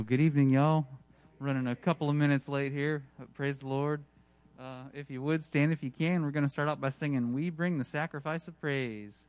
Good evening, y'all. Running a couple of minutes late here. Praise the Lord. If you would, stand if you can. We're going to start out by singing, "We Bring the Sacrifice of Praise."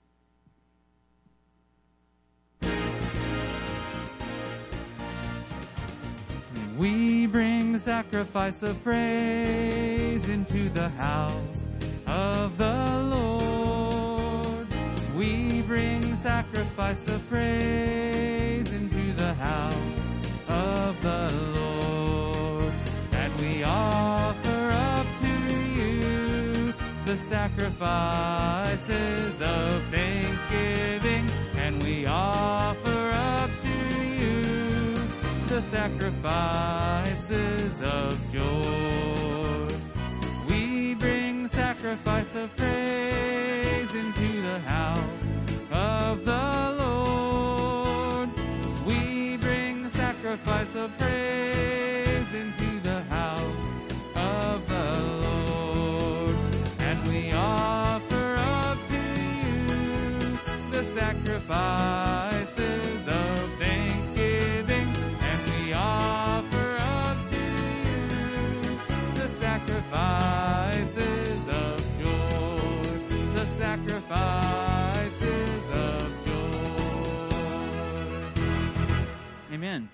We bring the sacrifice of praise into the house of the Lord. We bring the sacrifice of praise into the house of the Lord. And we offer up to you the sacrifices of thanksgiving. And we offer up to you the sacrifices of joy. We bring the sacrifice of praise into the house of the Lord. We bring the sacrifice of praise into the house of the Lord. And we offer up to you the sacrifices of thanksgiving. And we offer up to you the sacrifices of joy. The sacrifices of joy. Amen.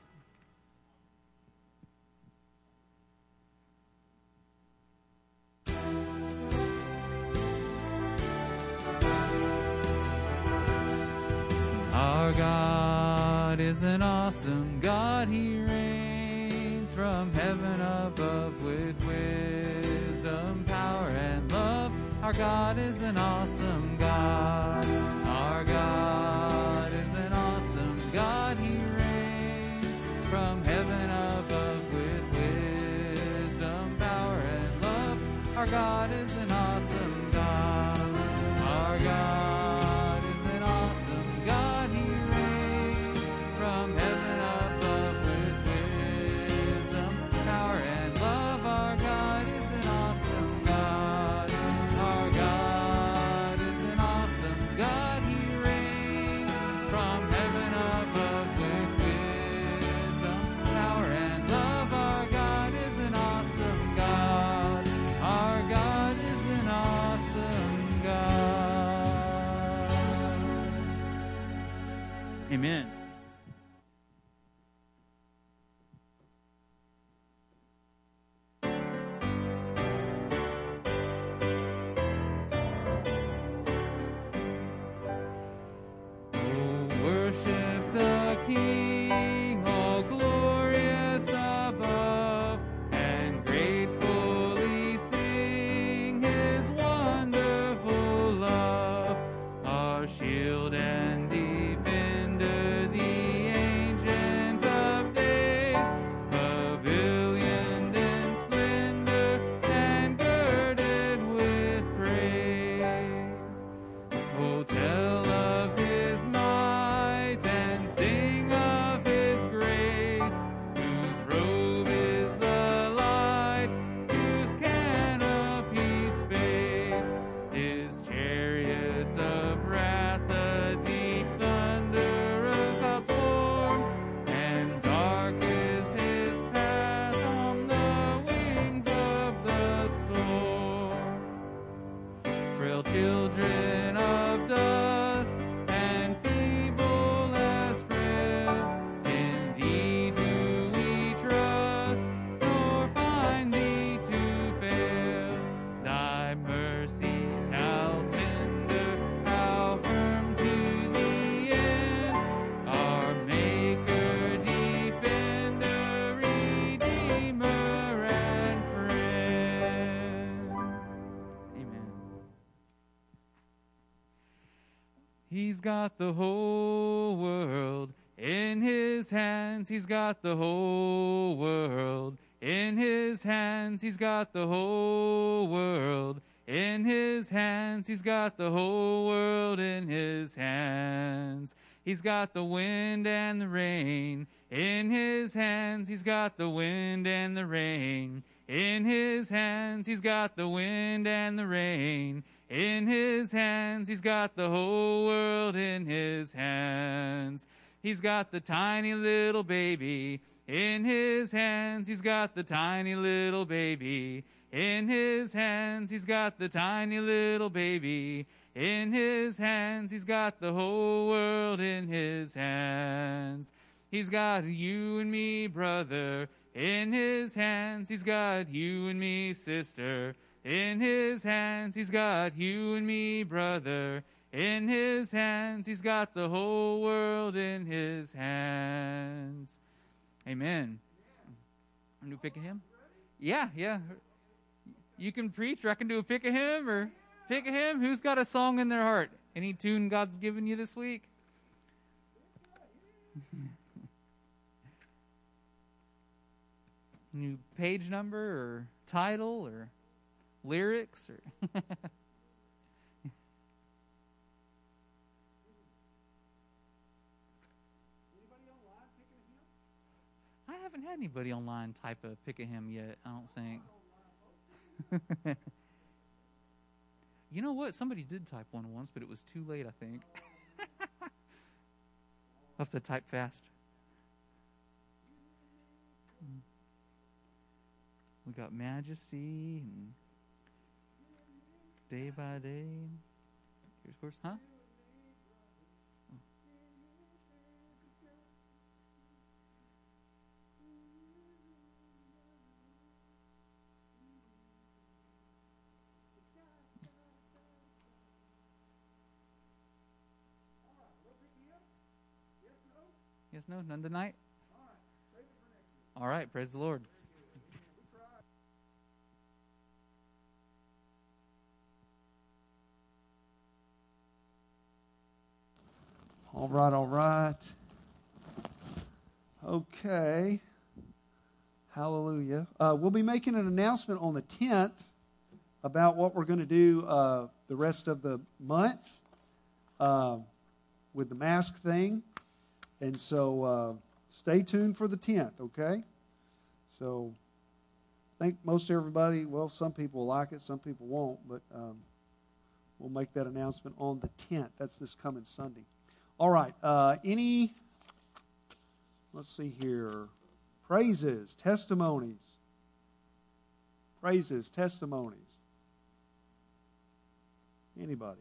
Our God is an awesome God. He reigns from heaven above with wisdom, power, and love. Our God is an awesome God. Our God is an awesome God. He reigns from heaven above with wisdom, power, and love. Our God is an awesome God. Our God is an awesome God. He reigns from heaven above with wisdom, power, and love. Our God is an awesome God. Our God is an awesome God. He reigns from heaven above with wisdom, power, and love. Our God is an awesome God. Our God is an awesome God. Amen. Oh, worship the King, all glorious above, and gratefully sing His wonderful love. Our shield and defender, the Ancient of Days, pavilioned in splendor and girded with praise. Oh, tell of His might and sing of His grace, whose robe is the light, whose canopy space, His chariots of wrath, the deep thunder of God's storm, and dark is His path on the wings of the storm. Frail children of dust and feeble as frail, in Thee do we trust, nor find Thee to fail. Thy mercies how tender, how firm to the end, our Maker, Defender, Redeemer, and Friend. Amen. He's got the whole world in His hands. He's got the whole world in His hands. He's got the whole world in His hands. He's got the whole world in His hands. He's got the wind and the rain in His hands. He's got the wind and the rain in His hands. He's got the wind and the rain in His hands. He's got the whole world in His hands. He's got the tiny little baby in his hands. He's got the tiny little baby in his hands. He's got the tiny little baby in his hands. He's got the whole world in his hands. He's got you and me, brother, in his hands. He's got you and me, sister, in his hands. He's got you and me, brother, in his hands. He's got the whole world in his hands. Amen. I'm going to pick a hymn? Yeah. You can preach, or I can do a pick a hymn, or pick a hymn. Who's got a song in their heart? Any tune God's given you this week? New page number, or title, or lyrics, or I haven't had anybody online type a pick a hymn yet, I don't think. You know what? Somebody did type one once, but it was too late, I think. I'll have to type fast. We got Majesty and Day by Day. Here's first, huh? Yes, no, none tonight? All right, praise the Lord. All right. Okay. Hallelujah. We'll be making an announcement on the 10th about what we're going to do the rest of the month with the mask thing. And so stay tuned for the 10th, okay? So I think most everybody, well, some people will like it, some people won't, but we'll make that announcement on the 10th. That's this coming Sunday. All right. Let's see here. Praises, testimonies. Anybody?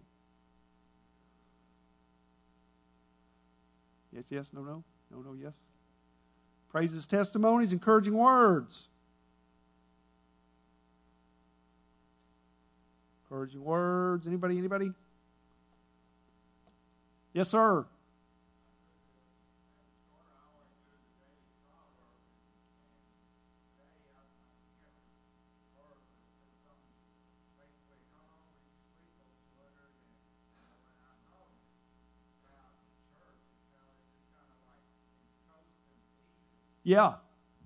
Yes, no, yes. Praises, testimonies, encouraging words. Anybody? Yes, sir. Yeah.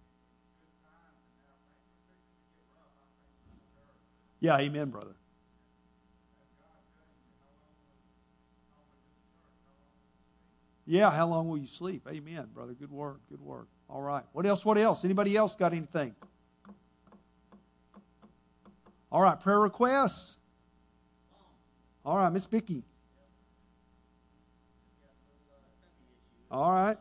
Yeah, amen, brother. Yeah, how long will you sleep? Amen, brother. Good word. All right. What else? Anybody else got anything? All right, prayer requests. All right, Miss Vicki. All right.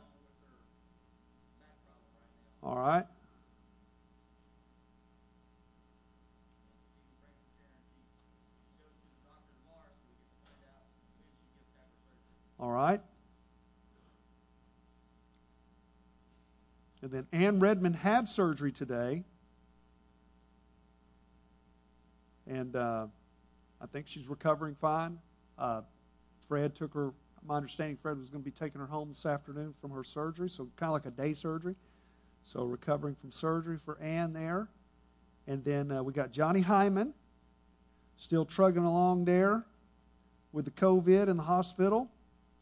And then Ann Redmond had surgery today. And I think she's recovering fine. Fred took her, my understanding, Fred was going to be taking her home this afternoon from her surgery, so kind of like a day surgery. So recovering from surgery for Ann there. And then we got Johnny Hyman, still trugging along there with the COVID in the hospital.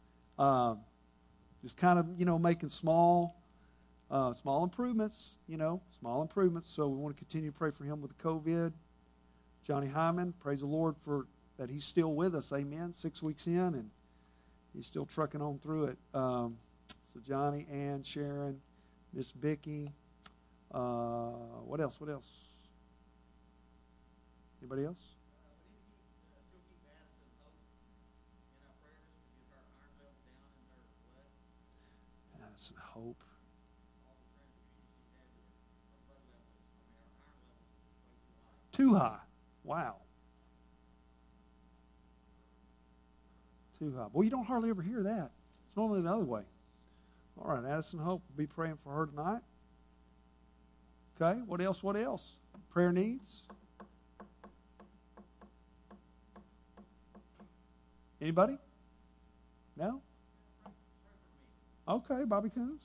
Just kind of, making small improvements, So we want to continue to pray for him with the COVID. Johnny Hyman, praise the Lord for that he's still with us, amen, 6 weeks in, and he's still trucking on through it. So Johnny, Ann, Sharon, Miss Vicki, what else? Anybody else? Addison Hope. Too high. Wow. Too high. Well, you don't hardly ever hear that. It's normally the other way. All right, Addison Hope, we'll be praying for her tonight. Okay, what else? What else? Prayer needs? Anybody? No? Okay, Bobby Coons.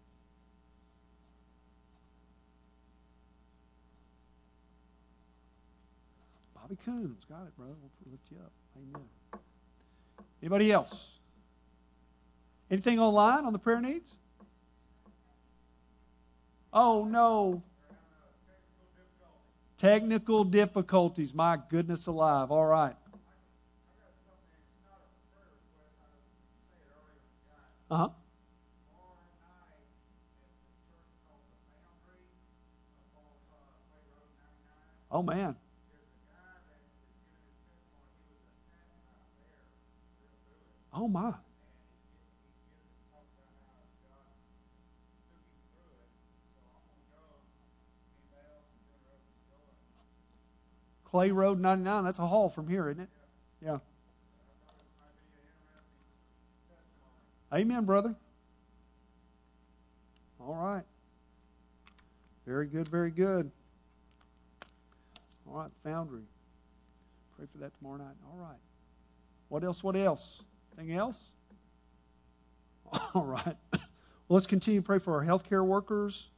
Bobby Coons. Got it, brother. We'll lift you up. Amen. Anybody else? Anything online on the prayer needs? Oh, no. Technical difficulties. My goodness alive. All right. Uh-huh. Oh, man. Oh, my. Clay Road 99, that's a haul from here, isn't it? Yeah. Amen, brother. All right. Very good, very good. All right, Foundry. Pray for that tomorrow night. All right. What else? What else? Anything else? All right. Well, let's continue to pray for our healthcare workers.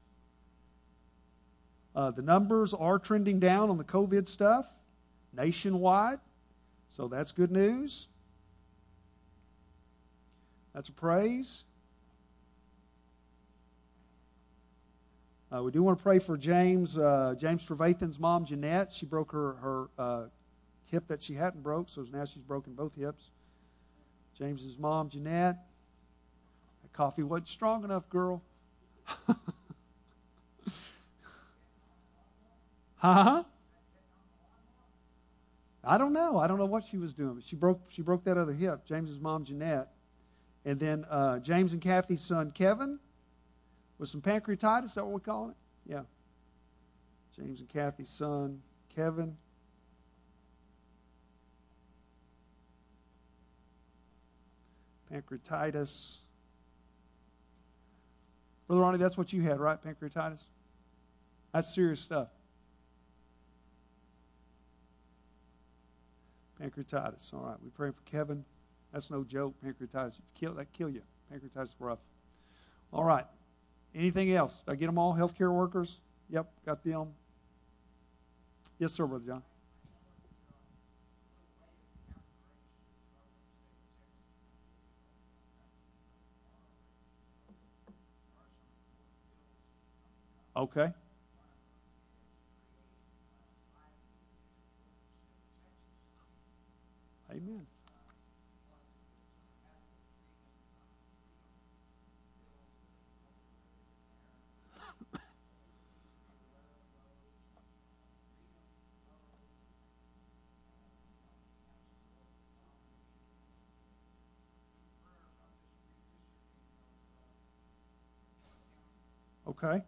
The numbers are trending down on the COVID stuff nationwide, so that's good news. That's a praise. We do want to pray for James Trevathan's mom, Jeanette. She broke her hip that she hadn't broke, so now she's broken both hips. James's mom, Jeanette. That coffee wasn't strong enough, girl. Huh? I don't know. I don't know what she was doing, but she broke that other hip. James's mom, Jeanette, and then James and Kathy's son, Kevin, with some pancreatitis. Is that what we're calling it? Yeah. James and Kathy's son, Kevin. Pancreatitis. Brother Ronnie, that's what you had, right? Pancreatitis? That's serious stuff. Pancreatitis. All right, we're praying for Kevin. That's no joke. Pancreatitis. That kill you. Pancreatitis is rough. All right. Anything else? Did I get them all? Healthcare workers? Yep, got them. Yes, sir, Brother John. Okay. Amen. Okay.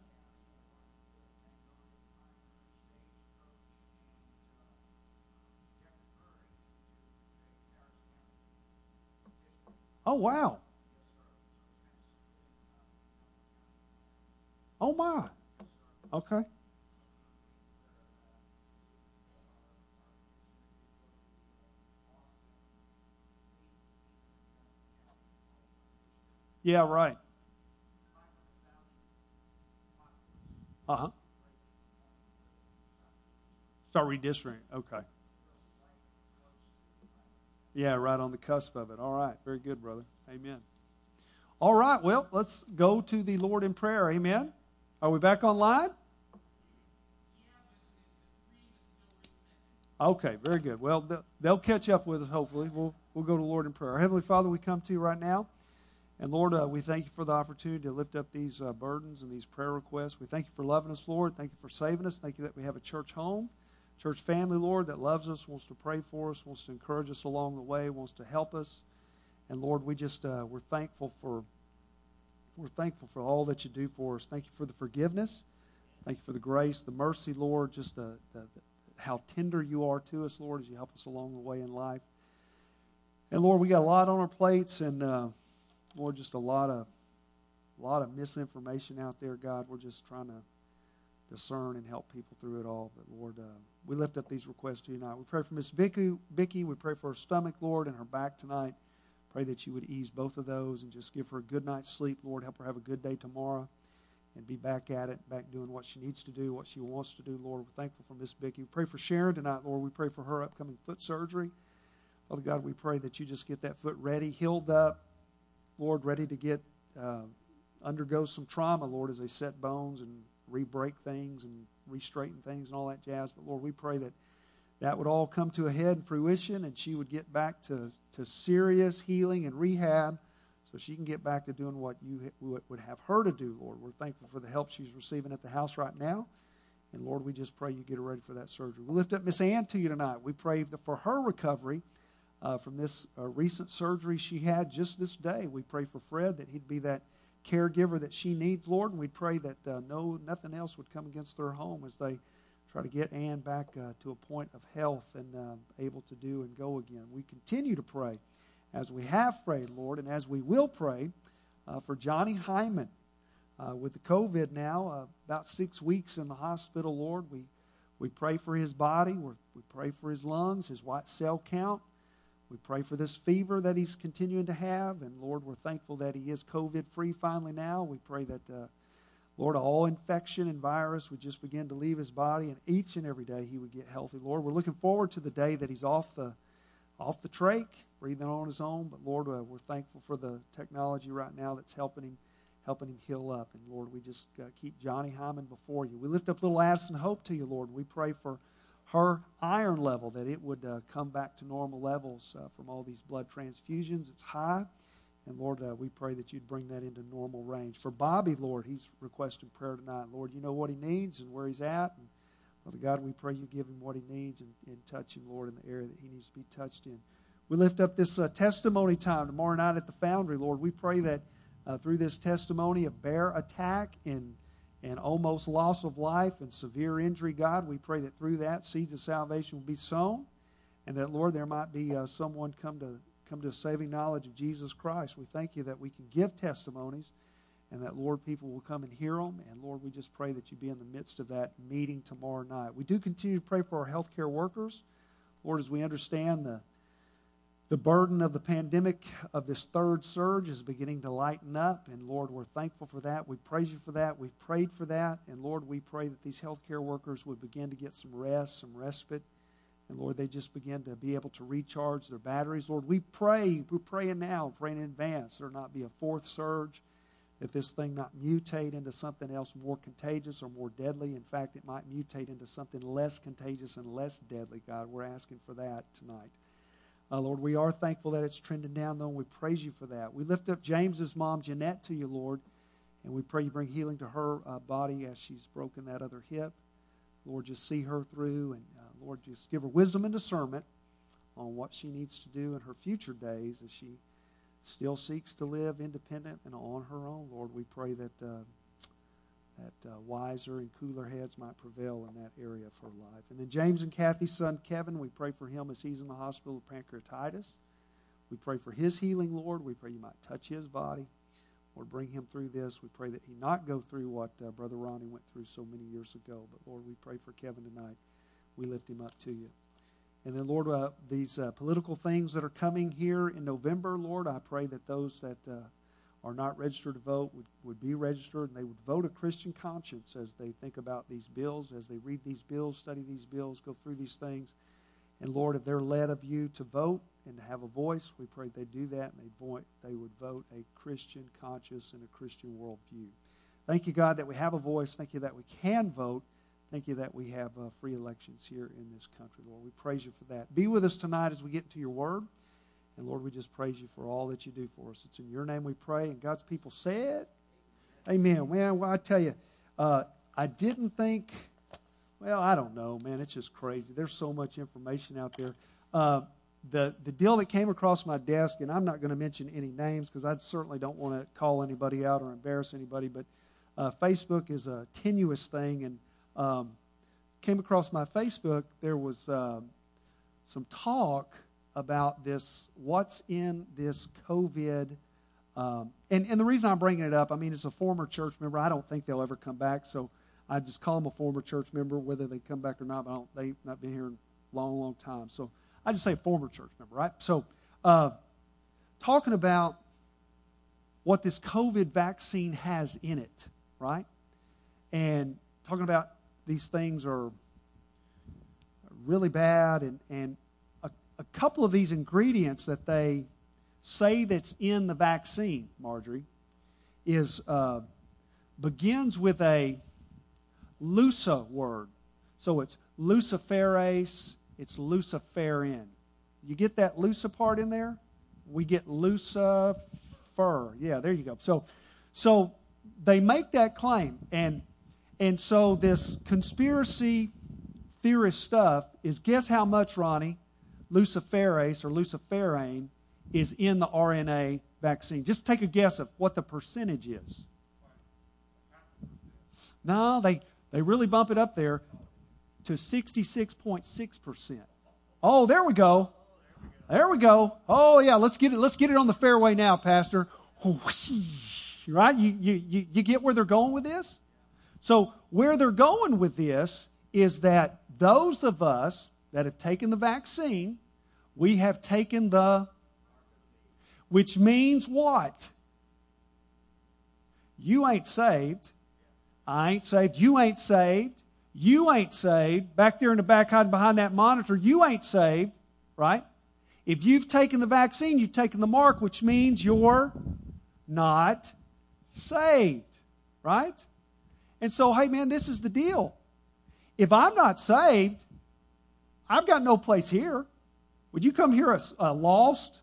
Oh, wow. Oh, my. Okay. Yeah, right. Uh-huh. Start redistricting. Okay. Yeah, right on the cusp of it. All right. Very good, brother. Amen. All right. Well, let's go to the Lord in prayer. Amen. Are we back online? Okay, very good. Well, they'll catch up with us, hopefully. We'll go to the Lord in prayer. Our Heavenly Father, we come to you right now. And, Lord, we thank you for the opportunity to lift up these burdens and these prayer requests. We thank you for loving us, Lord. Thank you for saving us. Thank you that we have a church home, church family, Lord, that loves us, wants to pray for us, wants to encourage us along the way, wants to help us. And, Lord, we just, we're thankful for We're thankful for all that you do for us. Thank you for the forgiveness. Thank you for the grace, the mercy, Lord, just how tender you are to us, Lord, as you help us along the way in life. And, Lord, we got a lot on our plates, and, Lord, just a lot of misinformation out there, God. We're just trying to discern and help people through it all. But, Lord, we lift up these requests to you tonight. We pray for Miss Vicky. We pray for her stomach, Lord, and her back tonight. Pray that you would ease both of those and just give her a good night's sleep, Lord. Help her have a good day tomorrow and be back at it, back doing what she needs to do, what she wants to do, Lord. We're thankful for Miss Vicky. We pray for Sharon tonight, Lord. We pray for her upcoming foot surgery. Father God, we pray that you just get that foot ready, healed up, Lord, ready to get undergo some trauma, Lord, as they set bones and re-break things and re-straighten things and all that jazz. But, Lord, we pray that would all come to a head and fruition, and she would get back to serious healing and rehab so she can get back to doing what you would have her to do, Lord. We're thankful for the help she's receiving at the house right now. And, Lord, we just pray you get her ready for that surgery. We lift up Miss Ann to you tonight. We pray for her recovery from this recent surgery she had just this day. We pray for Fred that he'd be that caregiver that she needs, Lord. And we pray that nothing else would come against their home as they try to get Ann back to a point of health and able to do and go again. We continue to pray as we have prayed, Lord, and as we will pray for Johnny Hyman with the COVID now, about 6 weeks in the hospital, Lord. We pray for his body. We pray for his lungs, his white cell count. We pray for this fever that he's continuing to have. And, Lord, we're thankful that he is COVID-free finally now. We pray that, Lord, all infection and virus would just begin to leave his body, and each and every day he would get healthy. Lord, we're looking forward to the day that he's off the trach, breathing on his own. But, Lord, we're thankful for the technology right now that's helping him heal up. And, Lord, we just keep Johnny Hyman before you. We lift up little Addison Hope to you, Lord. We pray for her iron level, that it would come back to normal levels from all these blood transfusions. It's high. And, Lord, we pray that you'd bring that into normal range. For Bobby, Lord, he's requesting prayer tonight. Lord, you know what he needs and where he's at. And, Father God, we pray you give him what he needs and touch him, Lord, in the area that he needs to be touched in. We lift up this testimony time tomorrow night at the Foundry, Lord. We pray that through this testimony of bear attack and almost loss of life and severe injury, God, we pray that through that seeds of salvation will be sown, and that, Lord, there might be someone come to a saving knowledge of Jesus Christ. We thank you that we can give testimonies, and that, Lord, people will come and hear them. And, Lord, we just pray that you be in the midst of that meeting tomorrow night. We do continue to pray for our healthcare workers. Lord, as we understand the burden of the pandemic of this third surge is beginning to lighten up. And, Lord, we're thankful for that. We praise you for that. We've prayed for that. And, Lord, we pray that these healthcare workers would begin to get some rest, some respite. And, Lord, they just begin to be able to recharge their batteries. Lord, we're praying now, praying in advance there not be a fourth surge, that this thing not mutate into something else more contagious or more deadly. In fact, it might mutate into something less contagious and less deadly, God. We're asking for that tonight. Lord, we are thankful that it's trending down, though, and we praise you for that. We lift up James's mom, Jeanette, to you, Lord, and we pray you bring healing to her body as she's broken that other hip. Lord, just see her through, and Lord, just give her wisdom and discernment on what she needs to do in her future days as she still seeks to live independent and on her own. Lord, we pray that wiser and cooler heads might prevail in that area of her life. And then James and Kathy's son, Kevin, we pray for him as he's in the hospital with pancreatitis. We pray for his healing, Lord. We pray you might touch his body. Lord, bring him through this. We pray that he not go through what Brother Ronnie went through so many years ago. But, Lord, we pray for Kevin tonight. We lift him up to you. And then, Lord, these political things that are coming here in November, Lord, I pray that those that are not registered to vote would be registered, and they would vote a Christian conscience as they think about these bills, as they read these bills, study these bills, go through these things. And, Lord, if they're led of you to vote and to have a voice, we pray they do that, and they would vote a Christian conscience and a Christian worldview. Thank you, God, that we have a voice. Thank you that we can vote. Thank you that we have free elections here in this country, Lord. We praise you for that. Be with us tonight as we get into your word. And, Lord, we just praise you for all that you do for us. It's in your name we pray. And God's people said, amen. Man, well, I tell you, I didn't think, well, I don't know, man. It's just crazy. There's so much information out there. the deal that came across my desk, and I'm not going to mention any names because I certainly don't want to call anybody out or embarrass anybody, but Facebook is a tenuous thing, and came across my Facebook, there was some talk about this, what's in this COVID. And the reason I'm bringing it up, I mean, it's a former church member. I don't think they'll ever come back, so I just call them a former church member, whether they come back or not. But they've not been here a long, long time. So I just say former church member, right? So talking about what this COVID vaccine has in it, right? And talking about these things are really bad, and a couple of these ingredients that they say that's in the vaccine, Marjorie, is begins with a lusa word. So it's luciferase, it's luciferin. You get that lusa part in there? We get lucifer. Yeah, there you go. So they make that claim, and so this conspiracy theorist stuff is, guess how much, Ronnie, luciferase or luciferin is in the RNA vaccine? Just take a guess of what the percentage is. No, they really bump it up there to 66.6%. Oh, there we go. There we go. Oh yeah, let's get it on the fairway now, Pastor. Right? You get where they're going with this? So where they're going with this is that those of us that have taken the vaccine, we have taken which means what? You ain't saved. I ain't saved. You ain't saved. You ain't saved. Back there in the back hiding behind that monitor, you ain't saved, right? If you've taken the vaccine, you've taken the mark, which means you're not saved, right? And so, hey man, this is the deal. If I'm not saved, I've got no place here. Would you come hear a lost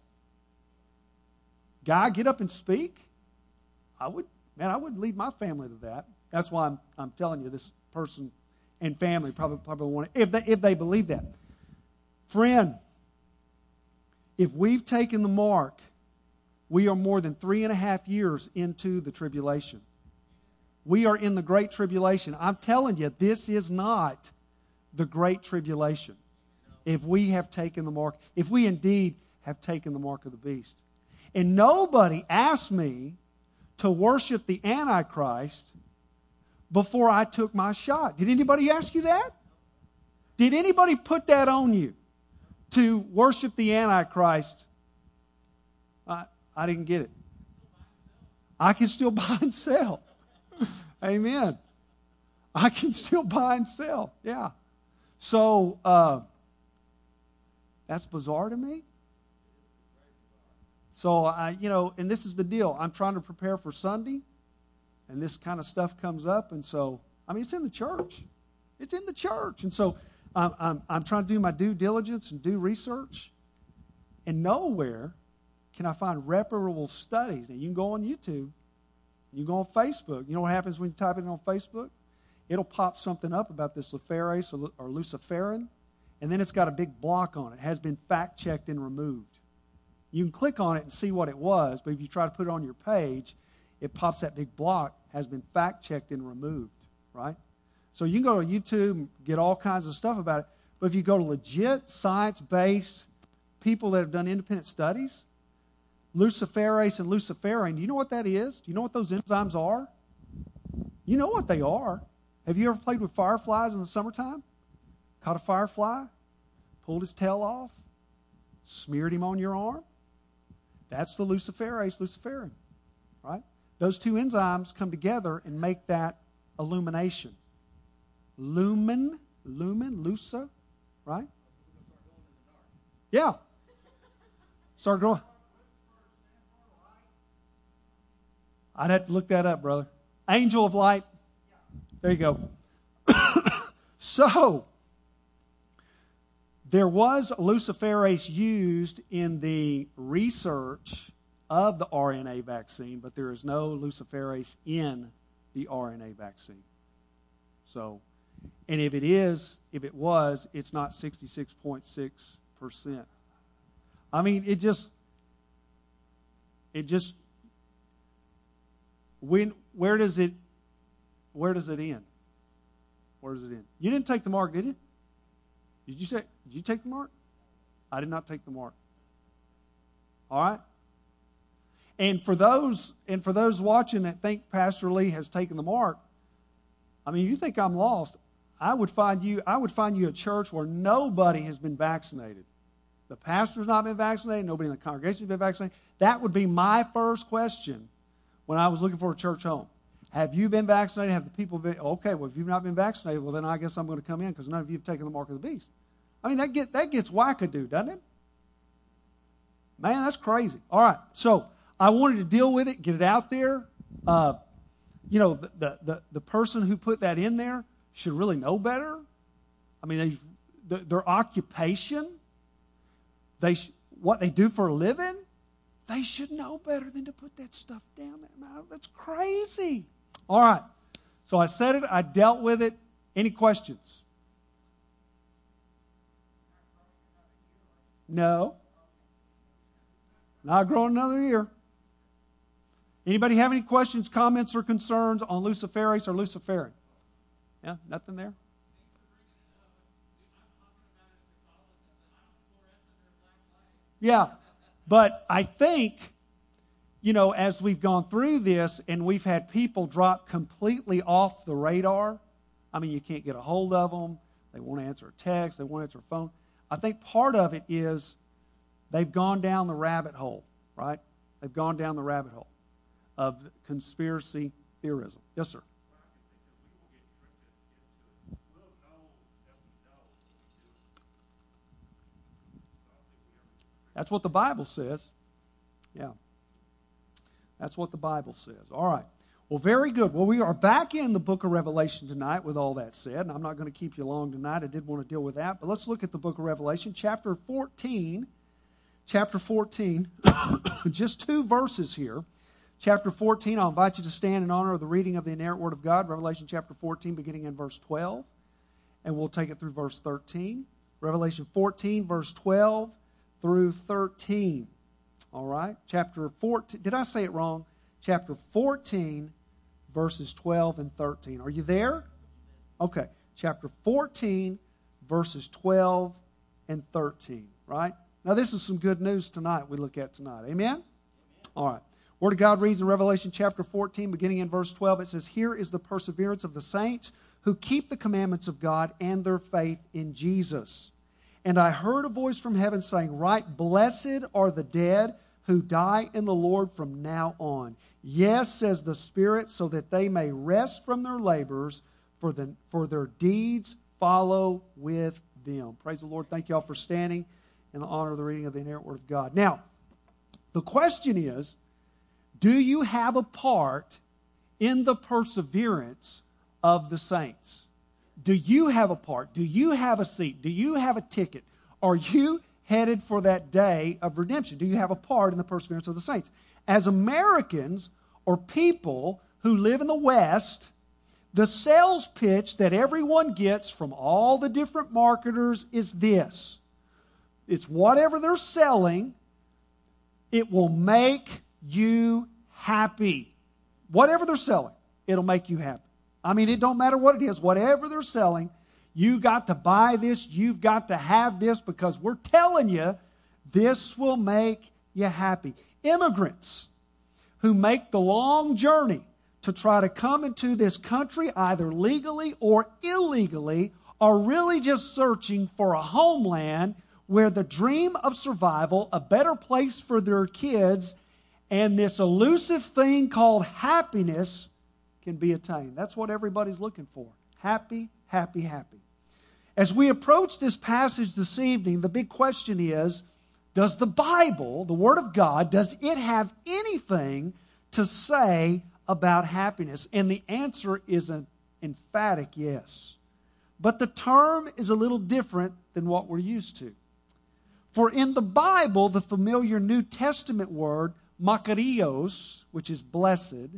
guy get up and speak? I wouldn't lead my family to that. That's why I'm telling you, this person and family probably want it, if they believe that. Friend, if we've taken the mark, we are more than 3.5 years into the tribulation. We are in the Great Tribulation. I'm telling you, this is not the Great Tribulation. If we have taken the mark, if we indeed have taken the mark of the beast. And nobody asked me to worship the Antichrist before I took my shot. Did anybody ask you that? Did anybody put that on you to worship the Antichrist? I didn't get it. I can still buy and sell. Amen. I can still buy and sell. Yeah. So, that's bizarre to me. So, and this is the deal. I'm trying to prepare for Sunday, and this kind of stuff comes up. And so, it's in the church. It's in the church. And so, I'm trying to do my due diligence and do research. And nowhere can I find reputable studies. Now, you can go on YouTube. You go on Facebook. You know what happens when you type it in on Facebook? It'll pop something up about this luciferase or luciferin, and then it's got a big block on it. It has been fact-checked and removed. You can click on it and see what it was, but if you try to put it on your page, it pops that big block, has been fact-checked and removed, right? So you can go to YouTube and get all kinds of stuff about it, but if you go to legit, science-based people that have done independent studies, luciferase and luciferin, do you know what that is? Do you know what those enzymes are? You know what they are. Have you ever played with fireflies in the summertime? Caught a firefly, pulled his tail off, smeared him on your arm? That's the luciferase, luciferin, right? Those two enzymes come together and make that illumination. Lumen, lusa, right? Yeah. Start going. I'd have to look that up, brother. Angel of light. There you go. So, there was luciferase used in the research of the RNA vaccine, but there is no luciferase in the RNA vaccine. So, and if it was, it's not 66.6%. I mean, where does it end? Where does it end? You didn't take the mark, did you? Did you take the mark? I did not take the mark. All right? And for those watching that think Pastor Lee has taken the mark, I mean, you think I'm lost. I would find you a church where nobody has been vaccinated. The pastor's not been vaccinated, nobody in the congregation has been vaccinated. That would be my first question when I was looking for a church home. Have you been vaccinated? Have the people been? Okay, well, if you've not been vaccinated, well, then I guess I'm going to come in because none of you have taken the mark of the beast. I mean, that gets wackadoo, doesn't it? Man, that's crazy. All right, so I wanted to deal with it, get it out there. The person who put that in there should really know better. I mean, their occupation, what they do for a living, they should know better than to put that stuff down there. No, that's crazy. All right. So I said it. I dealt with it. Any questions? No. Not growing another year. Anybody have any questions, comments, or concerns on Luciferase or Luciferian? Yeah, nothing there? Yeah, but I think, as we've gone through this and we've had people drop completely off the radar, I mean, you can't get a hold of them, they won't answer a text, they won't answer a phone. I think part of it is they've gone down the rabbit hole, right? They've gone down the rabbit hole of conspiracy theorism. Yes, sir. That's what the Bible says. Yeah. That's what the Bible says. All right. Well, very good. Well, we are back in the book of Revelation tonight with all that said, and I'm not going to keep you long tonight. I did want to deal with that, but let's look at the book of Revelation, chapter 14. Chapter 14, just 2 verses here. Chapter 14, I'll invite you to stand in honor of the reading of the inerrant Word of God, Revelation chapter 14, beginning in verse 12, and we'll take it through verse 13. Revelation 14, verse 12 through 13. All right? Chapter 14, did I say it wrong? Chapter 14, verses 12 and 13. Are you there? Okay. Chapter 14, verses 12 and 13. Right? Now, this is some good news tonight we look at tonight. Amen? All right. Word of God reads in Revelation chapter 14, beginning in verse 12. It says, "Here is the perseverance of the saints who keep the commandments of God and their faith in Jesus. And I heard a voice from heaven saying, Right, blessed are the dead who die in the Lord from now on. Yes, says the Spirit, so that they may rest from their labors, for their deeds follow with them." Praise the Lord. Thank you all for standing in the honor of the reading of the inerrant Word of God. Now, the question is, do you have a part in the perseverance of the saints? Do you have a part? Do you have a seat? Do you have a ticket? Are you headed for that day of redemption? Do you have a part in the perseverance of the saints? As Americans or people who live in the West, the sales pitch that everyone gets from all the different marketers is this. It's whatever they're selling, it will make you happy. Whatever they're selling, it'll make you happy. I mean, it don't matter what it is. Whatever they're selling, you got to buy this. You've got to have this because we're telling you this will make you happy. Immigrants who make the long journey to try to come into this country, either legally or illegally, are really just searching for a homeland where the dream of survival, a better place for their kids, and this elusive thing called happiness can be attained. That's what everybody's looking for. Happy, happy, happy. As we approach this passage this evening, the big question is, does the Bible, the Word of God, does it have anything to say about happiness? And the answer is an emphatic yes. But the term is a little different than what we're used to. For in the Bible, the familiar New Testament word, makarios, which is blessed,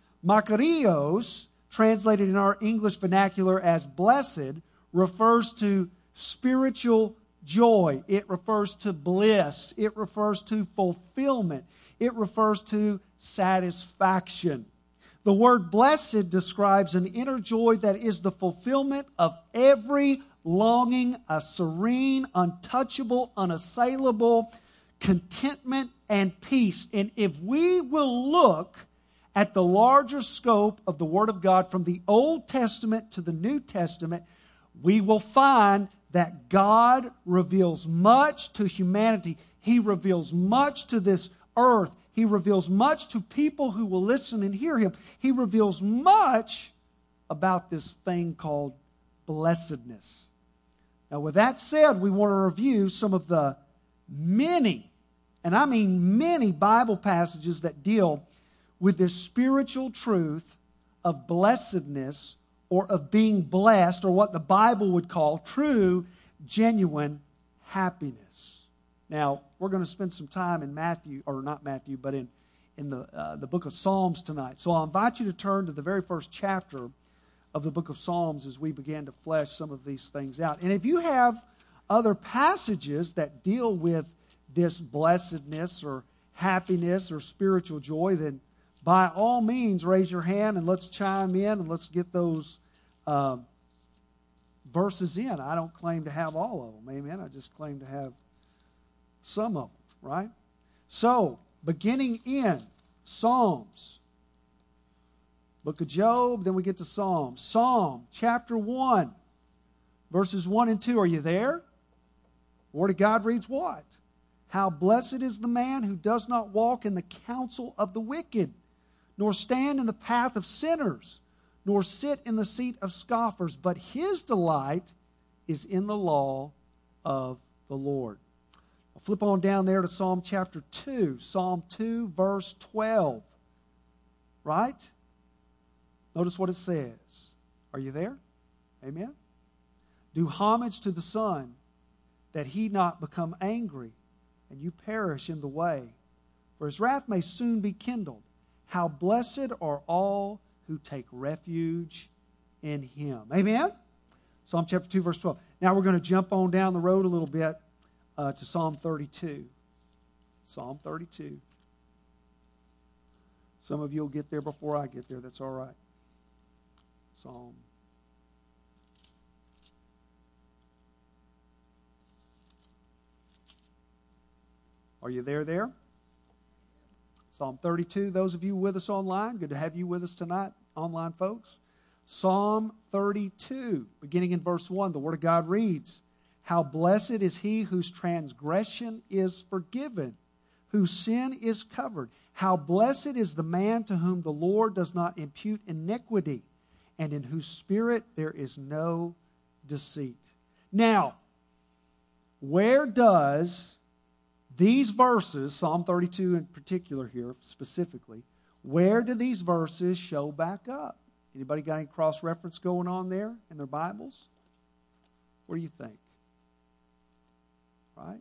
makarios, translated in our English vernacular as blessed, refers to spiritual joy. It refers to bliss. It refers to fulfillment. It refers to satisfaction. The word blessed describes an inner joy that is the fulfillment of every longing, a serene, untouchable, unassailable contentment and peace. And if we will look at the larger scope of the Word of God from the Old Testament to the New Testament, we will find that God reveals much to humanity. He reveals much to this earth. He reveals much to people who will listen and hear Him. He reveals much about this thing called blessedness. Now, with that said, we want to review some of the many, and I mean many, Bible passages that deal with this spiritual truth of blessedness or of being blessed, or what the Bible would call true, genuine happiness. Now, we're going to spend some time in Matthew, or not Matthew, but in the book of Psalms tonight. So I'll invite you to turn to the very first chapter of the book of Psalms as we begin to flesh some of these things out. And if you have other passages that deal with this blessedness or happiness or spiritual joy, then by all means raise your hand and let's chime in and let's get those verses in. I don't claim to have all of them, amen. I just claim to have some of them, right? So, beginning in Psalms, book of Job, then we get to Psalms. Psalm chapter 1, verses 1 and 2. Are you there? The Word of God reads what? How blessed is the man who does not walk in the counsel of the wicked, nor stand in the path of sinners, nor sit in the seat of scoffers, but his delight is in the law of the Lord. I'll flip on down there to Psalm chapter 2. Psalm 2, verse 12. Right? Notice what it says. Are you there? Amen? Do homage to the Son, that he not become angry, and you perish in the way. For his wrath may soon be kindled. How blessed are all who take refuge in him. Amen? Psalm chapter 2, verse 12. Now we're going to jump on down the road a little bit to Psalm 32. Psalm 32. Some of you will get there before I get there. That's all right. Psalm. Are you there? Psalm 32. Those of you with us online, good to have you with us tonight, online folks. Psalm 32, beginning in verse 1, the Word of God reads, How blessed is he whose transgression is forgiven, whose sin is covered. How blessed is the man to whom the Lord does not impute iniquity, and in whose spirit there is no deceit. Now, where does these verses, Psalm 32 in particular here specifically, where do these verses show back up? Anybody got any cross-reference going on there in their Bibles? What do you think? Right?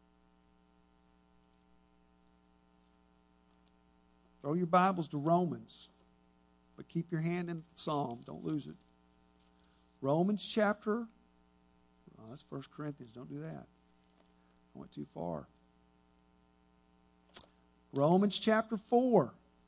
Throw your Bibles to Romans, but keep your hand in Psalm. Don't lose it. Romans chapter, that's 1 Corinthians. Don't do that. I went too far. Romans chapter 4.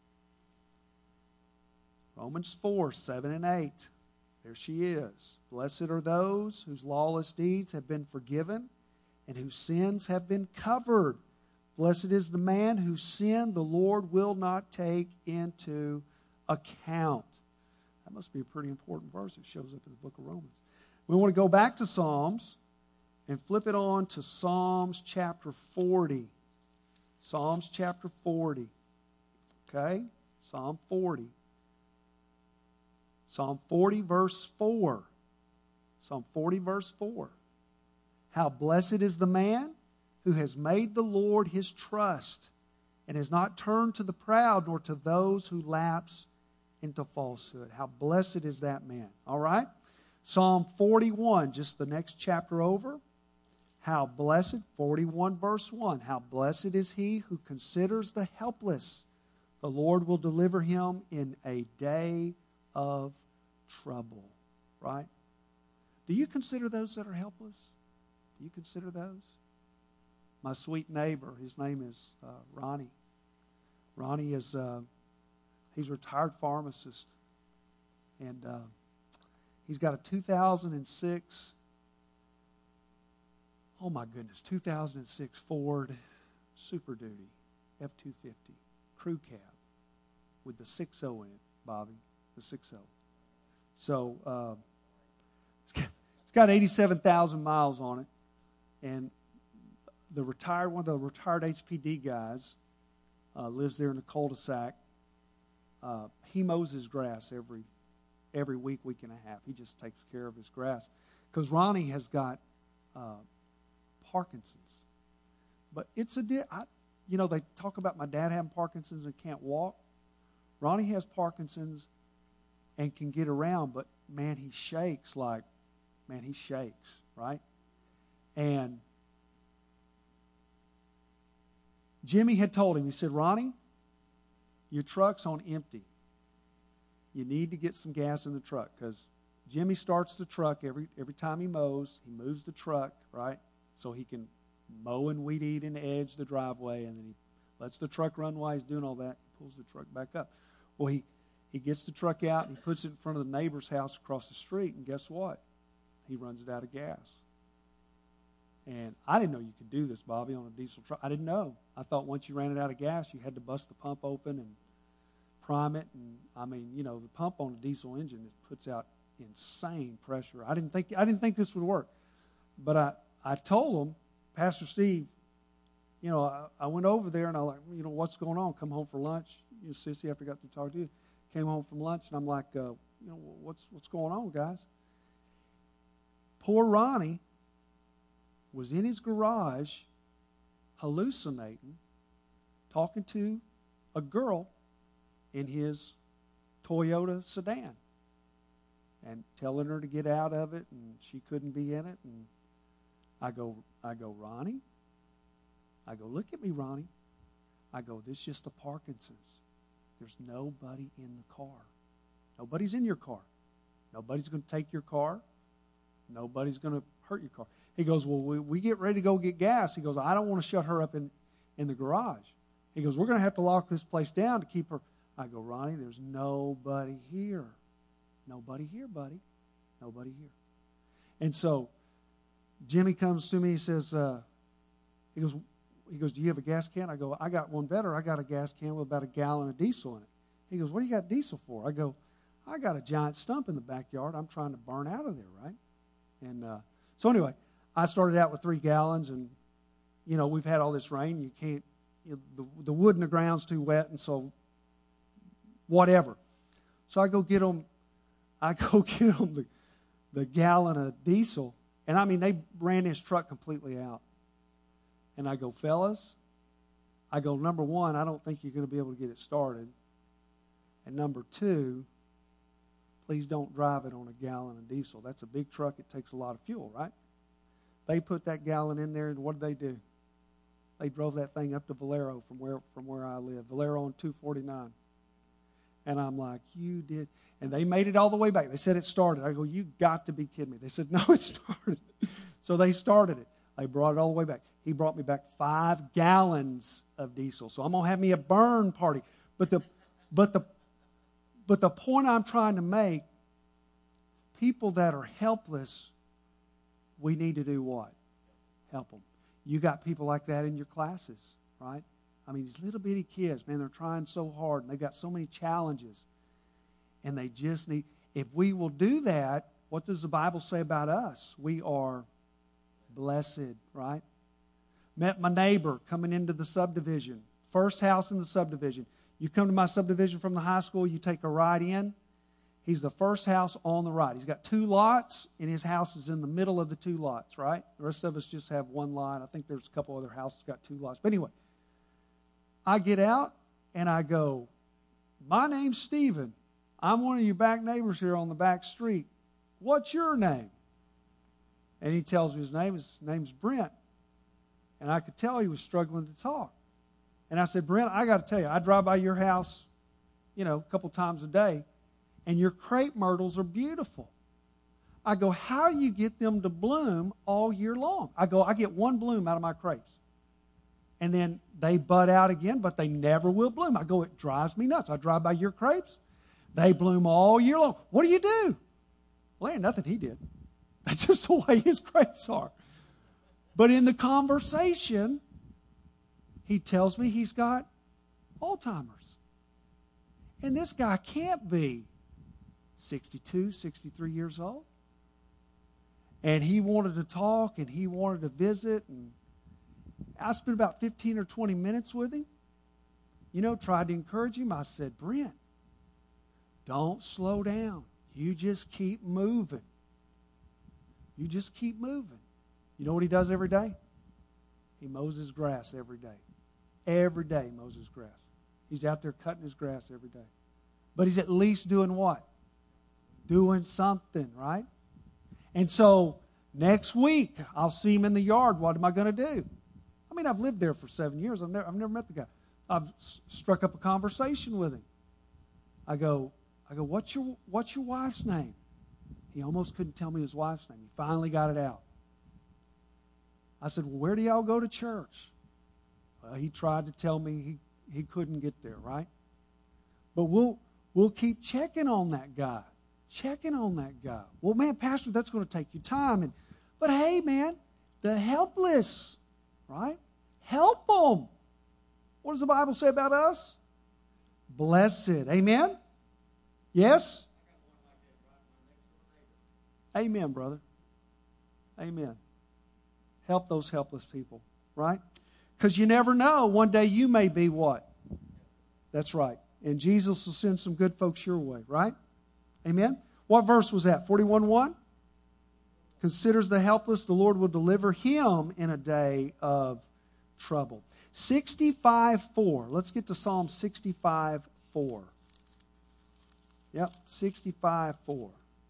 Romans 4, 7 and 8. There she is. Blessed are those whose lawless deeds have been forgiven and whose sins have been covered. Blessed is the man whose sin the Lord will not take into account. That must be a pretty important verse. It shows up in the book of Romans. We want to go back to Psalms and flip it on to Psalms chapter 40. Psalms chapter 40. Okay? Psalm 40. Psalm 40 verse 4. Psalm 40 verse 4. How blessed is the man who has made the Lord his trust and has not turned to the proud nor to those who lapse into falsehood. How blessed is that man. All right? Psalm 41, just the next chapter over. How blessed, 41 verse 1. How blessed is he who considers the helpless. The Lord will deliver him in a day of trouble. Right? Do you consider those that are helpless? Do you consider those? My sweet neighbor, his name is Ronnie. Ronnie is, he's a retired pharmacist. And he's got a 2006, oh my goodness, 2006 Ford Super Duty F-250 crew cab with the 6.0 in it, Bobby, the 6.0. So it's got 87,000 miles on it. And one of the retired HPD guys lives there in the cul-de-sac. He mows his grass every week and a half. He just takes care of his grass. Because Ronnie has got Parkinson's. But it's they talk about my dad having Parkinson's and can't walk. Ronnie has Parkinson's and can get around, but man, he shakes, right? And Jimmy had told him, he said, Ronnie, your truck's on empty. You need to get some gas in the truck, because Jimmy starts the truck every time he mows. He moves the truck, right, so he can mow and weed eat and edge the driveway, and then he lets the truck run while he's doing all that. He pulls the truck back up. Well, he gets the truck out and he puts it in front of the neighbor's house across the street, and guess what? He runs it out of gas. And I didn't know you could do this, Bobby, on a diesel truck. I didn't know. I thought once you ran it out of gas, you had to bust the pump open and prime it. And I mean, the pump on a diesel engine puts out insane pressure. I didn't think this would work. But I told him, Pastor Steve, I went over there and I like, what's going on? Come home for lunch. Sissy, after I got through talking to you, came home from lunch, and I'm like, what's going on, guys? Poor Ronnie was in his garage hallucinating, talking to a girl in his Toyota sedan and telling her to get out of it, and she couldn't be in it. And I go, Ronnie? I go, look at me, Ronnie. I go, this is just the Parkinson's. There's nobody in the car. Nobody's in your car. Nobody's going to take your car. Nobody's going to hurt your car. He goes, well, we get ready to go get gas. He goes, I don't want to shut her up in the garage. He goes, we're going to have to lock this place down to keep her. I go, Ronnie, there's nobody here. Nobody here, buddy. Nobody here. And so Jimmy comes to me. He says, he goes, do you have a gas can? I go, I got one better. I got a gas can with about a gallon of diesel in it. He goes, what do you got diesel for? I go, I got a giant stump in the backyard. I'm trying to burn out of there, right? And so anyway, I started out with 3 gallons, and, we've had all this rain. You can't, the wood in the ground's too wet, and so whatever. So I go get them the gallon of diesel, and I mean, they ran his truck completely out. And I go, fellas, number one, I don't think you're going to be able to get it started. And number 2, please don't drive it on a gallon of diesel. That's a big truck. It takes a lot of fuel, right? They put that gallon in there, and what did they do? They drove that thing up to Valero from where I live, Valero on 249. And I'm like, you did. And they made it all the way back. They said it started. I go, you got to be kidding me. They said, no, it started. So they started it. They brought it all the way back. He brought me back 5 gallons of diesel. So I'm going to have me a burn party. But the point I'm trying to make, people that are helpless, we need to do what? Help them. You got people like that in your classes, right? I mean, these little bitty kids, man, they're trying so hard, and they've got so many challenges. And they just need, if we will do that, what does the Bible say about us? We are blessed, right? Met my neighbor coming into the subdivision. First house in the subdivision. You come to my subdivision from the high school, you take a right in. He's the first house on the right. He's got 2 lots, and his house is in the middle of the 2 lots, right? The rest of us just have 1 lot. I think there's a couple other houses got 2 lots. But anyway, I get out, and I go, my name's Stephen. I'm one of your back neighbors here on the back street. What's your name? And he tells me his name. His name's Brent. And I could tell he was struggling to talk. And I said, Brent, I got to tell you, I drive by your house, a couple times a day, and your crepe myrtles are beautiful. I go, how do you get them to bloom all year long? I go, I get one bloom out of my crepes. And then they bud out again, but they never will bloom. I go, it drives me nuts. I drive by your crepes. They bloom all year long. What do you do? Well, there ain't nothing he did. That's just the way his crepes are. But in the conversation, he tells me he's got Alzheimer's. And this guy can't be 62, 63 years old. And he wanted to talk and he wanted to visit. And I spent about 15 or 20 minutes with him. You know, tried to encourage him. I said, Brent, don't slow down. You just keep moving. You just keep moving. You know what he does every day? He mows his grass every day. Every day he mows his grass. He's out there cutting his grass every day. But he's at least doing what? Doing something, right? And so next week, I'll see him in the yard. What am I going to do? I mean, I've lived there for 7 years. I've never met the guy. I've struck up a conversation with him. I go, what's your wife's name? He almost couldn't tell me his wife's name. He finally got it out. I said, well, where do y'all go to church? He tried to tell me he couldn't get there, right? But we'll keep checking on that guy. Checking on that guy. Well, man, Pastor, that's going to take you time. But hey, man, the helpless, right? Help them. What does the Bible say about us? Blessed. Amen? Yes? Amen, brother. Amen. Help those helpless people, right? Because you never know. One day you may be what? That's right. And Jesus will send some good folks your way, right? Amen? What verse was that? 41:1? Considers the helpless, the Lord will deliver him in a day of trouble. 65:4. Let's get to Psalm 65:4. Yep, 65:4.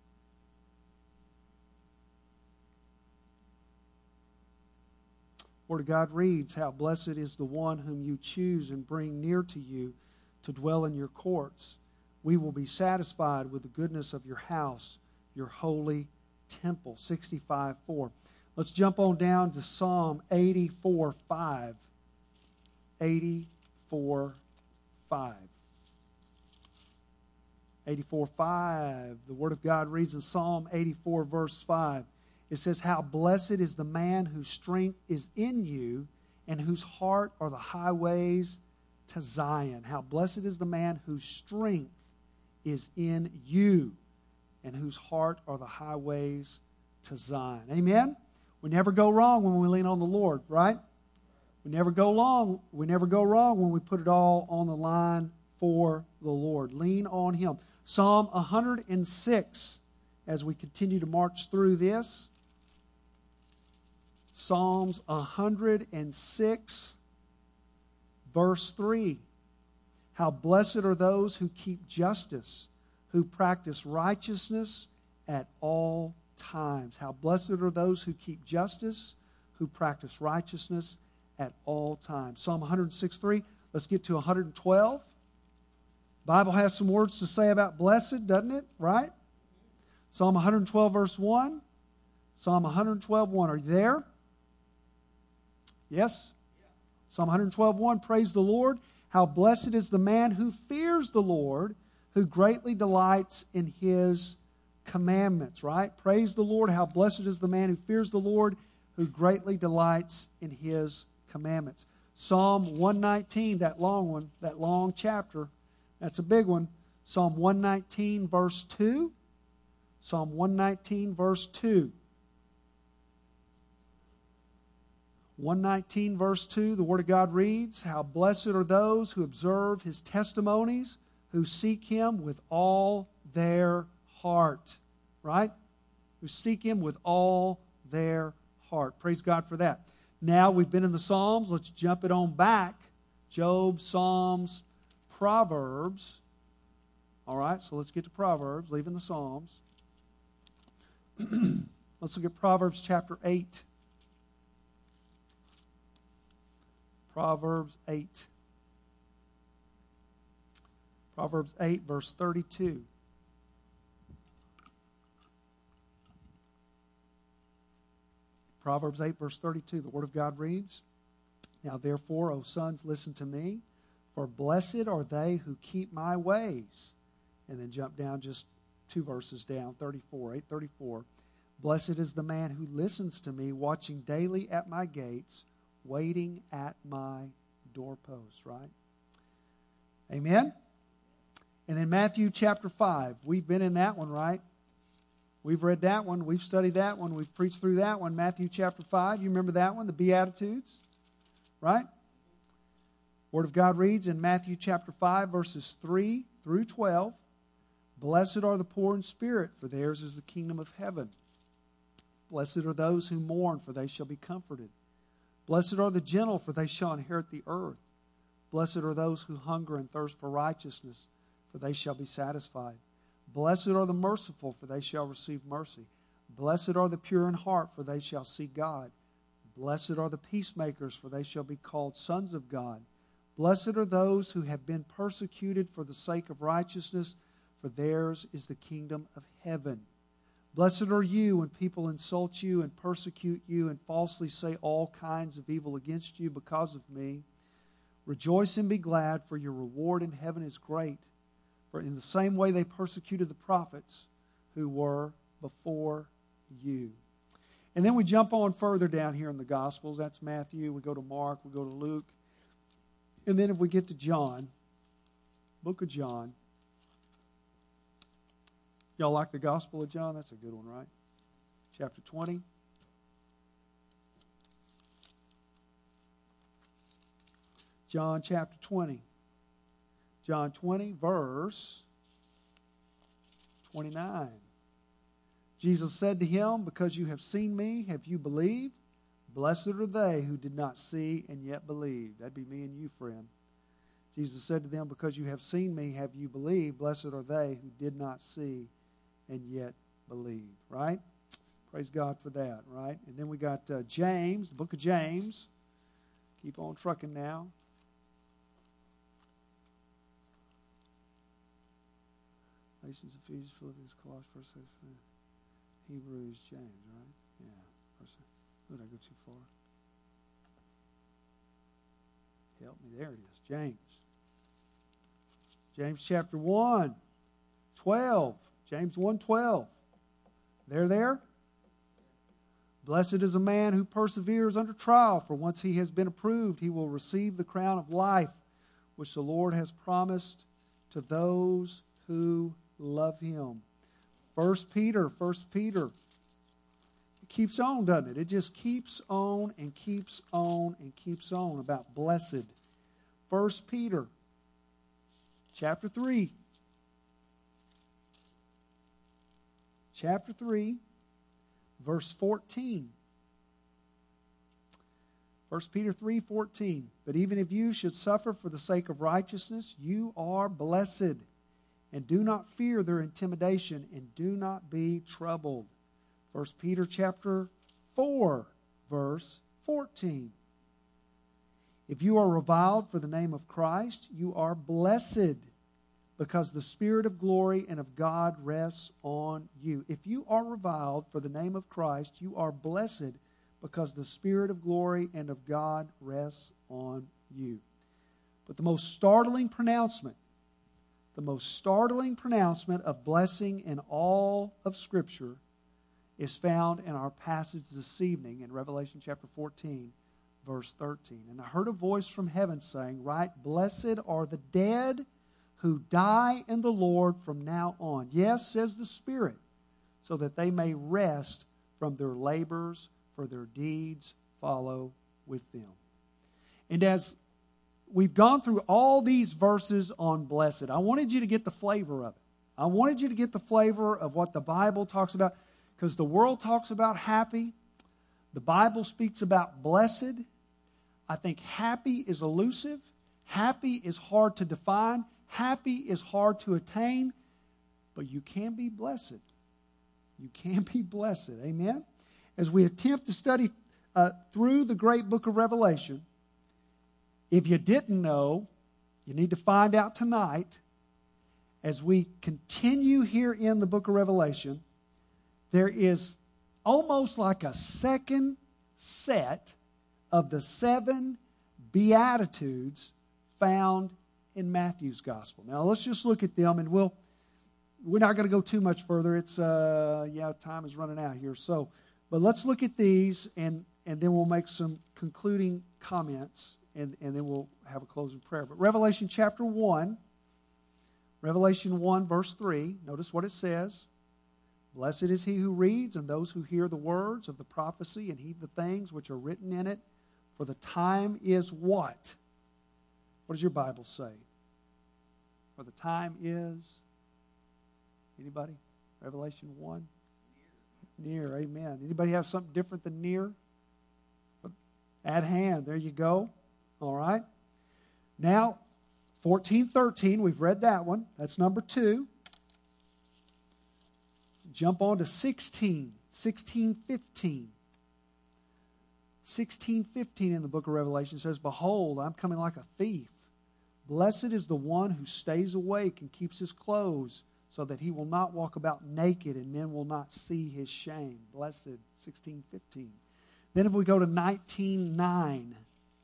Word of God reads, how blessed is the one whom you choose and bring near to you to dwell in your courts. We will be satisfied with the goodness of your house, your holy temple. 65:4. Let's jump on down to Psalm 84:5. 84:5. 84:5. The Word of God reads in Psalm 84, verse 5. It says, how blessed is the man whose strength is in you and whose heart are the highways to Zion. How blessed is the man whose strength is in you and whose heart are the highways to Zion. Amen? We never go wrong when we lean on the Lord, right? We never go wrong when we put it all on the line for the Lord. Lean on Him. Psalm 106, as we continue to march through this. Psalms 106, verse 3. How blessed are those who keep justice, who practice righteousness at all times. How blessed are those who keep justice, who practice righteousness at all times. Psalm 106:3. Let's get to 112. Bible has some words to say about blessed, doesn't it? Right? Psalm 112, verse 1. Psalm 112:1. Are you there? Yes? Psalm 112:1. Praise the Lord. How blessed is the man who fears the Lord, who greatly delights in His commandments. Right? Praise the Lord. How blessed is the man who fears the Lord, who greatly delights in His commandments. Psalm 119, that long one, that long chapter, that's a big one. Psalm 119, verse 2. Psalm 119, verse 2. 119, verse 2, the Word of God reads, how blessed are those who observe His testimonies, who seek Him with all their heart. Right? Who seek Him with all their heart. Praise God for that. Now we've been in the Psalms. Let's jump it on back. Job, Psalms, Proverbs. All right, so let's get to Proverbs, leaving the Psalms. Let's look at Proverbs chapter 8. Proverbs 8. Proverbs 8, verse 32. Proverbs 8, verse 32, the Word of God reads, "Now therefore, O sons, listen to me, for blessed are they who keep my ways." And then jump down just 2 verses down, 34, 8:34. "Blessed is the man who listens to me, watching daily at my gates, waiting at my doorposts," right? Amen? And then Matthew chapter 5. We've been in that one, right? We've read that one. We've studied that one. We've preached through that one. Matthew chapter 5. You remember that one? The Beatitudes, right? Word of God reads in Matthew chapter 5, verses 3 through 12, "Blessed are the poor in spirit, for theirs is the kingdom of heaven. Blessed are those who mourn, for they shall be comforted. Blessed are the gentle, for they shall inherit the earth. Blessed are those who hunger and thirst for righteousness, for they shall be satisfied. Blessed are the merciful, for they shall receive mercy. Blessed are the pure in heart, for they shall see God. Blessed are the peacemakers, for they shall be called sons of God. Blessed are those who have been persecuted for the sake of righteousness, for theirs is the kingdom of heaven. Blessed are you when people insult you and persecute you and falsely say all kinds of evil against you because of me. Rejoice and be glad, for your reward in heaven is great. For in the same way they persecuted the prophets who were before you." And then we jump on further down here in the Gospels. That's Matthew. We go to Mark. We go to Luke. And then if we get to John, book of John. Y'all like the Gospel of John? That's a good one, right? Chapter 20. John chapter 20. John 20, verse 29. Jesus said to him, "Because you have seen me, have you believed? Blessed are they who did not see and yet believed." That'd be me and you, friend. Jesus said to them, "Because you have seen me, have you believed? Blessed are they who did not see and yet believed." Right? Praise God for that, right? And then we got James, the book of James. Keep on trucking now. Galatians, Ephesians, Philippians, Colossians, 1 Hebrews, James, right? Yeah. Did I go too far? Help me. There it is. James. James chapter 1, 12. James 1:12. There? "Blessed is a man who perseveres under trial, for once he has been approved, he will receive the crown of life, which the Lord has promised to those who love him." 1 Peter. It keeps on, doesn't it? It just keeps on and keeps on and keeps on about blessed. 1 Peter chapter 3. Chapter 3, verse 14. 1 Peter 3:14. "But even if you should suffer for the sake of righteousness, you are blessed. And do not fear their intimidation, and do not be troubled." 1 Peter chapter 4, verse 14. "If you are reviled for the name of Christ, you are blessed, because the Spirit of glory and of God rests on you." If you are reviled for the name of Christ, you are blessed, because the Spirit of glory and of God rests on you. But the most startling pronouncement of blessing in all of Scripture is found in our passage this evening in Revelation chapter 14, verse 13. "And I heard a voice from heaven saying, Write, blessed are the dead who die in the Lord from now on. Yes, says the Spirit, so that they may rest from their labors, for their deeds follow with them." And as we've gone through all these verses on blessed, I wanted you to get the flavor of it. I wanted you to get the flavor of what the Bible talks about, because the world talks about happy. The Bible speaks about blessed. I think happy is elusive. Happy is hard to define. Happy is hard to attain. But you can be blessed. You can be blessed. Amen? As we attempt to study through the great book of Revelation, if you didn't know, you need to find out tonight. As we continue here in the book of Revelation, there is almost like a second set of the 7 Beatitudes found in Matthew's Gospel. Now, let's just look at them, and we're not going to go too much further. It's, time is running out here. So, but let's look at these, and then we'll make some concluding comments, and then we'll have a closing prayer. But Revelation chapter 1, Revelation 1, verse 3, notice what it says. Blessed is he who reads and those who hear the words of the prophecy and heed the things which are written in it, for the time is what? What does your Bible say? For the time is, anybody? Revelation 1? Near, amen. Anybody have something different than near? At hand, there you go. All right. Now, 14:13, we've read that one. That's number 2. Jump on to 16:15. 16:15 in the book of Revelation says, Behold, I'm coming like a thief. Blessed is the one who stays awake and keeps his clothes, so that he will not walk about naked and men will not see his shame. Blessed, 16:15. Then if we go to 19:9.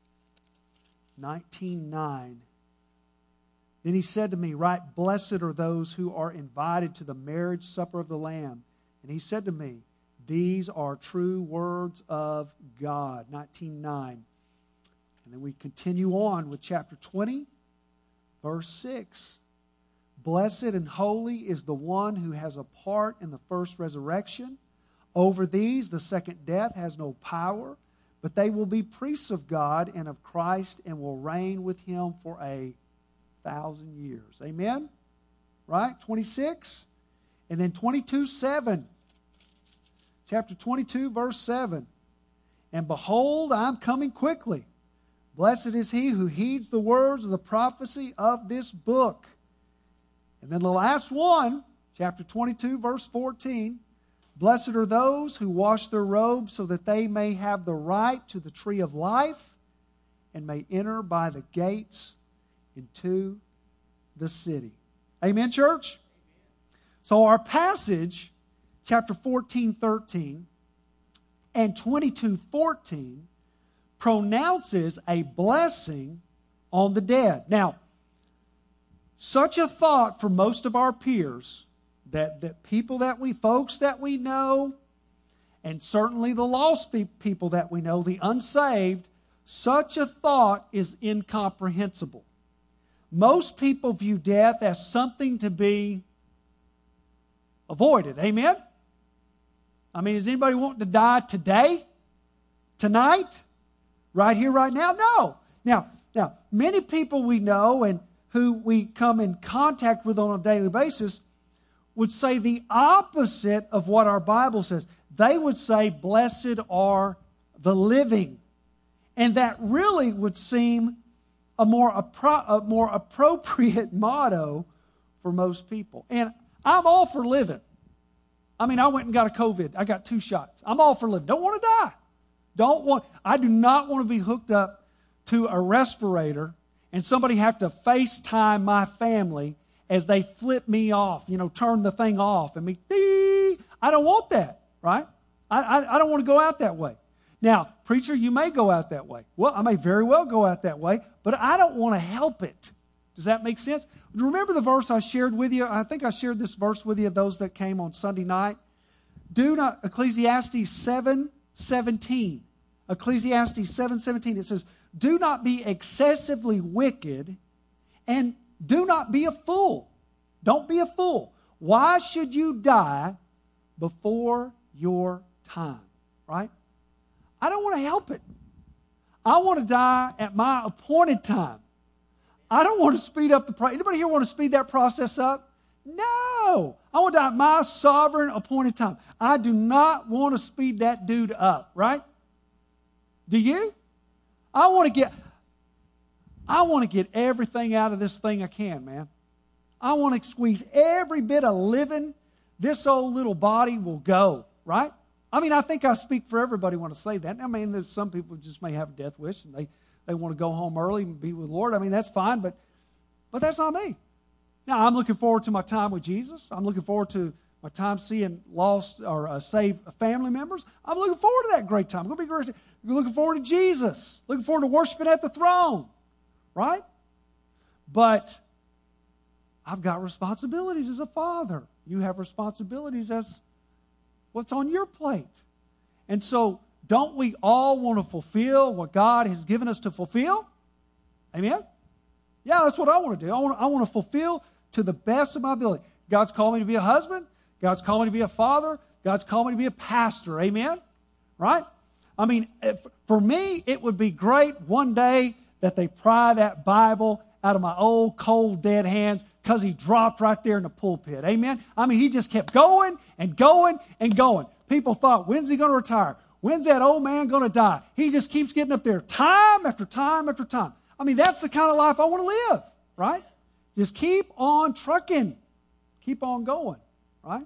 19:9. Then he said to me, Right, blessed are those who are invited to the marriage supper of the Lamb. And he said to me, These are true words of God. 19:9. And then we continue on with chapter 20, verse 6. Blessed and holy is the one who has a part in the first resurrection. Over these the second death has no power, but they will be priests of God and of Christ and will reign with him for 1,000 years. Amen? Right? 26. And then 22:7. Chapter 22, verse 7. And behold, I'm coming quickly. Blessed is he who heeds the words of the prophecy of this book. And then the last one, chapter 22, verse 14. Blessed are those who wash their robes so that they may have the right to the tree of life and may enter by the gates into the city. Amen, church? So our passage, chapter 14:13 and 22:14, pronounces a blessing on the dead. Now, such a thought for most of our peers, that people folks that we know, and certainly the lost people that we know, the unsaved, such a thought is incomprehensible. Most people view death as something to be avoided. Amen? I mean, is anybody wanting to die today? Tonight? Right here, right now? No. Now, many people we know and who we come in contact with on a daily basis would say the opposite of what our Bible says. They would say, blessed are the living. And that really would seem a more appropriate motto for most people. And I'm all for living. I mean, I went and got a COVID. I got 2 shots. I'm all for living. Don't want to die. I do not want to be hooked up to a respirator and somebody have to FaceTime my family as they flip me off, turn the thing off and me, dee. I don't want that, right? I don't want to go out that way. Now, preacher, you may go out that way. Well, I may very well go out that way, but I don't want to help it. Does that make sense? Remember the verse I shared with you? I think I shared this verse with you, those that came on Sunday night. Ecclesiastes 7:17. Ecclesiastes 7:17. It says, do not be excessively wicked and do not be a fool. Don't be a fool. Why should you die before your time? Right? I don't want to help it. I want to die at my appointed time. I don't want to speed up the process. Anybody here want to speed that process up? No. I want to die at my sovereign appointed time. I do not want to speed that dude up, right? Do you? I want to get everything out of this thing I can, man. I want to squeeze every bit of living this old little body will go, right? I mean, I think I speak for everybody when I say that. I mean, there's some people just may have a death wish and they want to go home early and be with the Lord. I mean, that's fine, but that's not me. Now, I'm looking forward to my time with Jesus. I'm looking forward to my time seeing lost or saved family members. I'm looking forward to that great time. I'm going to be great. Looking forward to Jesus. Looking forward to worshiping at the throne. Right? But I've got responsibilities as a father. You have responsibilities as what's on your plate. And so, don't we all want to fulfill what God has given us to fulfill? Amen? Yeah, that's what I want to do. I want to fulfill to the best of my ability. God's called me to be a husband. God's called me to be a father. God's called me to be a pastor. Amen? Right? I mean, for me, it would be great one day that they pry that Bible out of my old, cold, dead hands because he dropped right there in the pulpit. Amen? I mean, he just kept going and going and going. People thought, when's he going to retire? When's that old man going to die? He just keeps getting up there time after time after time. I mean, that's the kind of life I want to live, right? Just keep on trucking. Keep on going, right?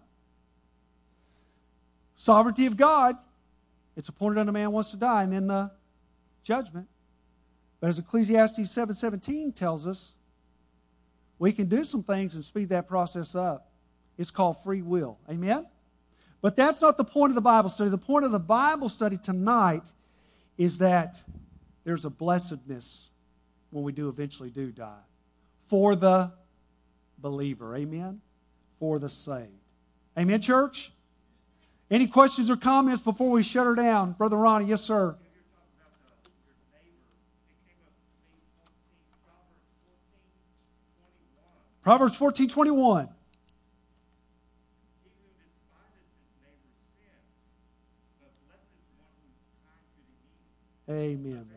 Sovereignty of God. It's appointed unto man once to die, and then the judgment. But as Ecclesiastes 7:17 tells us, we can do some things and speed that process up. It's called free will. Amen? But that's not the point of the Bible study. The point of the Bible study tonight is that there's a blessedness when we do eventually do die. For the believer. Amen? For the saved. Amen, church? Any questions or comments before we shut her down? Brother Ronnie, yes, sir. Proverbs 14:21. Amen, man.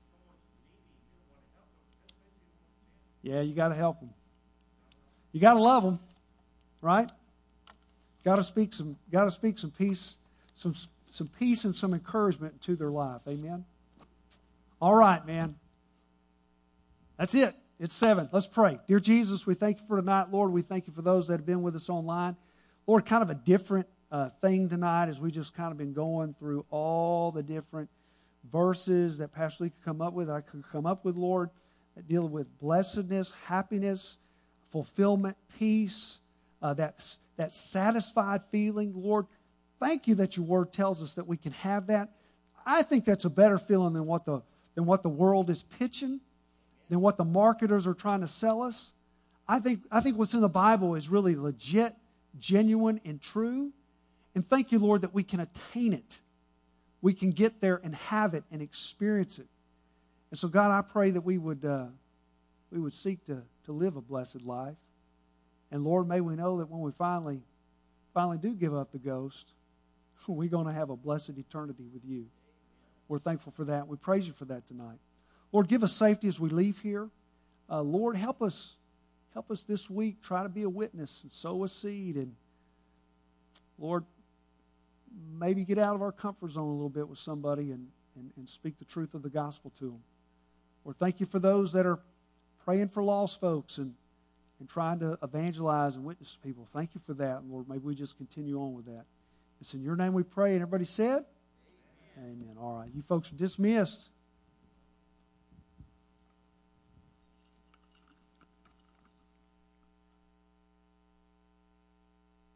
Yeah, you got to help them. You got to love them, right? Got to speak some peace, some peace and some encouragement to their life. Amen. All right, man. That's it. It's 7. Let's pray. Dear Jesus, we thank you for tonight, Lord. We thank you for those that have been with us online. Lord, kind of a different thing tonight as we just kind of been going through all the different verses that Pastor Lee could come up with, I could come up with, Lord, that deal with blessedness, happiness, fulfillment, peace, that satisfied feeling. Lord, thank you that your word tells us that we can have that. I think that's a better feeling than what the world is pitching, than what the marketers are trying to sell us. I think what's in the Bible is really legit, genuine, and true. And thank you, Lord, that we can attain it. We can get there and have it and experience it. And so, God, I pray that we would seek to live a blessed life. And Lord, may we know that when we finally do give up the ghost, we're going to have a blessed eternity with you. We're thankful for that. We praise you for that tonight. Lord, give us safety as we leave here. Lord, help us this week. Try to be a witness and sow a seed. And Lord, maybe get out of our comfort zone a little bit with somebody and speak the truth of the gospel to them. Lord, thank you for those that are praying for lost folks and trying to evangelize and witness to people. Thank you for that. And Lord, maybe we just continue on with that. It's in your name we pray. And everybody said? Amen. Amen. All right. You folks are dismissed.